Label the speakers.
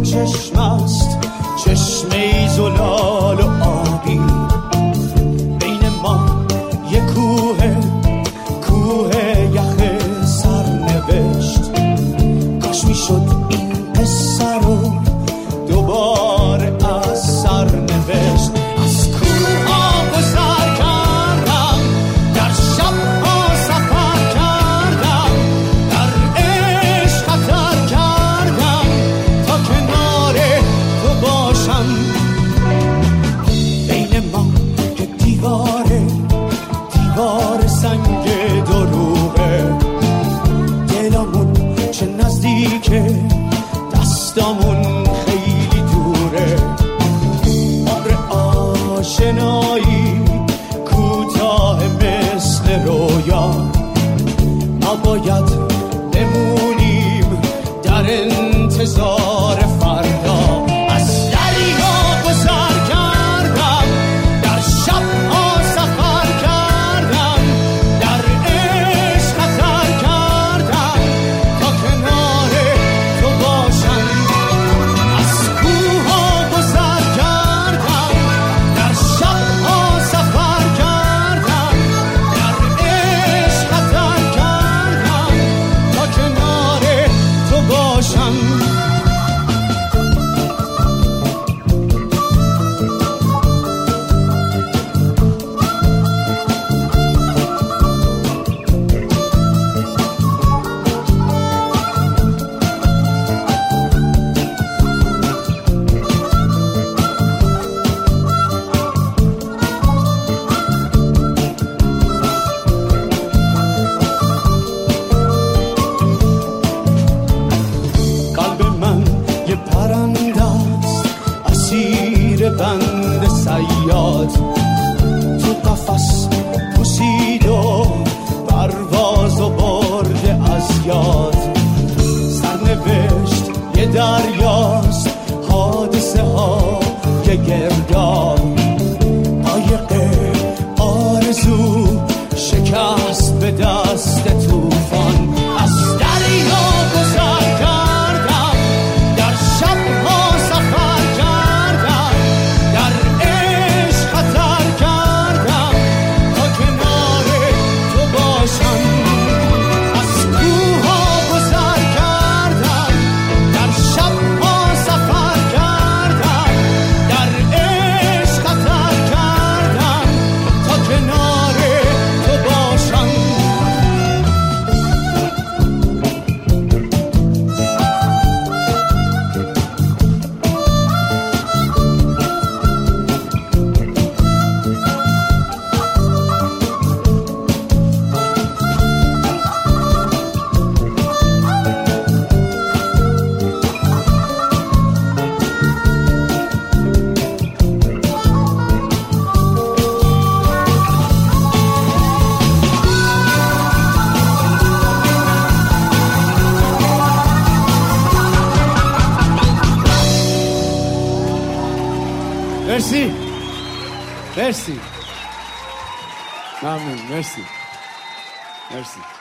Speaker 1: چشم است، چشمه زلال و آبی. بین ما یه کوه یخ سرنوشت. کاش میشد این قصه رو دوباره از سر نوشت. از کوها گذر کردم، در شبها سفر کردم، در عشق خطر کردم تا کنار تو باشم. بین ما که دیوار سنگ دروغه، دلمون چه نزدیکه، دستامون خیلی دوره. عمر آشنایی کوتاه مثل رویا، ما باید بمونیم در انتظار فردا. از دریا گذر کردم، در شبها سفر کردم، در عشق خطر کردم تا کنار تو باشم. از کوها گذر کردم، در شبها سفر کردم، در عشق خطر کردم تا کنار تو باشم. قلب من یه پرنده است، اسیر بند صیاد. تو قفس پوسید و پرواز و برده از یاد. سرنوشت یه دریاست، حادثه ها یه گرداب. قایق آرزو شکست به دست طوفان. از دریا گذر کردم، در شبها سفر کردم، در عشق خطر کردم تا کنار تو باشم. از کوها گذر کردم، در شبها سفر کردم، در عشق خطر کردم تا کنار تو باشم. مرسی ممنون. مرسی